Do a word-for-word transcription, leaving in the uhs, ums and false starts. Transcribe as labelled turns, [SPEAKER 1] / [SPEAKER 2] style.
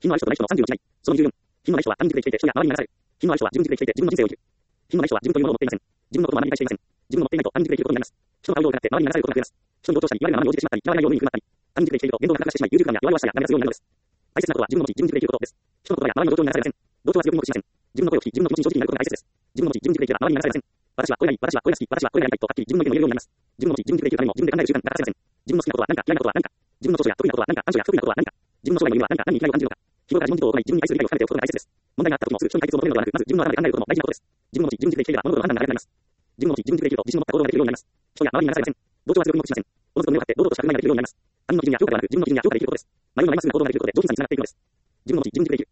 [SPEAKER 1] 品のない人とない人のさんじゅうの違い。そのじゅうよん。品のない人は他人軸で生きていて人や周りに流される。品のない人は自分軸で生きていて自分の人生を生きる。品のない人は自分というものを持っていません。自分のことを学び理解していません。自分の持っていないと他人軸で生きることになります。人の顔色を伺って周りに流されることが増えます。人に同調したり、言われるままに応じてしまったり、嫌われないようにくなったり、他人軸で生きていると言動が硬化してしまい、優柔不断や弱々しさや慣れが強いようになるのです。大切なことは自分の持ち、自分軸で生きることです。人の言葉や周りの同調に流されません。同調は強気にもしません。自分の声を聞き、自分の気持ちに正直になることが大切です。自分の持ち、自分軸で生きれば周りに流されません。私はこれがいい、私はこれが好き、私はこれがやりたいとはっきり自分の意見を言えるようになります。自分の持ち、自分軸で生きるためにも自分で考える習慣に欠かせません。自分の好きなことは何か、嫌いなことは何か、自分の長所や得意なことは何か、短所や不得意なことは何か、自分の将来の夢は何か、何に嫌いを感じるのか。日頃から自問自答を行い、自分に対する理解を深めておくことが大切です。問題があった時もすぐ人に解決を求めるのではなく、まず自分の頭で考えることも大事なことです。自分の持ち、自分軸で生きていれば物事の判断が早くなります。自分の持ち、自分軸で生きると自信を持った行動ができるようになります。人や周りに流されません。同調は強気にもしません。おのずと胸を張って堂々とした考えができるようになります。他人の基準や評価ではなく、自分の基準や評価で生きることです。迷いのないまっすぐな行動ができることで上品さにつながっていくのです。自分の持ち、自分軸で生きる。